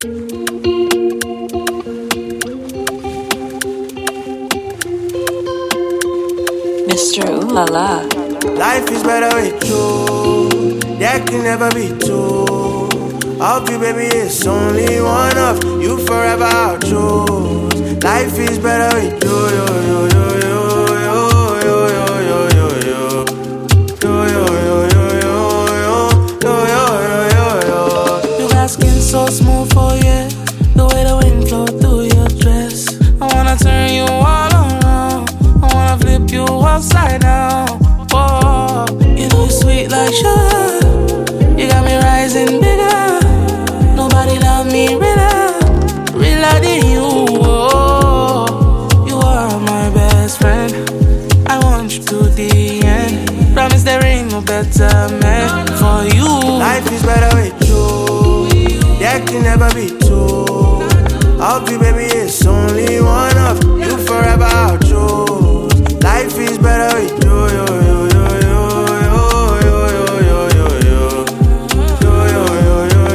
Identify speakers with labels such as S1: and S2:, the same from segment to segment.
S1: Mr. Ooh La La.
S2: Life is better with you. There can never be two. Of you, baby, it's only one of you forever I'll choose. Life is better with you, yo, yo, yo, yo, yo, yo, yo, yo, yo, yo, yo, yo, yo, yo, yo, yo.
S3: You got skin so smooth for you, the way the wind flow through your dress. I wanna turn you all around, I wanna flip you upside down. Whoa, you know you're sweet like sugar, you got me rising bigger. Nobody love me realer than you. Oh, you are my best friend, I want you to the end. Promise there ain't no better man for you.
S2: Life is better with you. There can never be two. Of you, baby, it's only one of you forever I'll choose. Life is better with you, yo, yo, yo, yo, yo, yo, yo, yo, yo, yo, yo, yo, yo,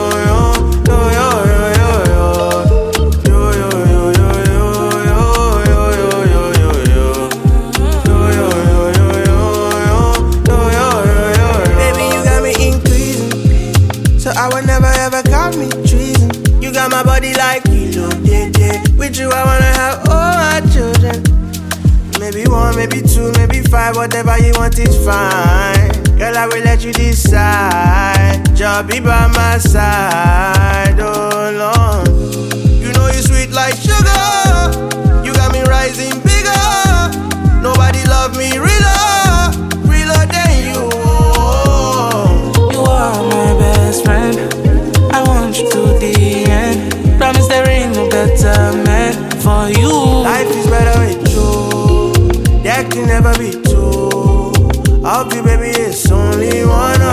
S2: I would never ever call me treason. You got my body like kilo, yeah, yeah. With you I wanna have all my children. Maybe one, maybe two, maybe five. Whatever you want is fine. Girl, I will let you decide. Just be by my side, oh Lord. You know you sweet like sugar. You got me rising bigger. Nobody love me realer than you.
S3: You are my best friend, I want you to the end. Promise there ain't no better man for you.
S2: Life is better with you. There can never be two. Of you, baby, it's only one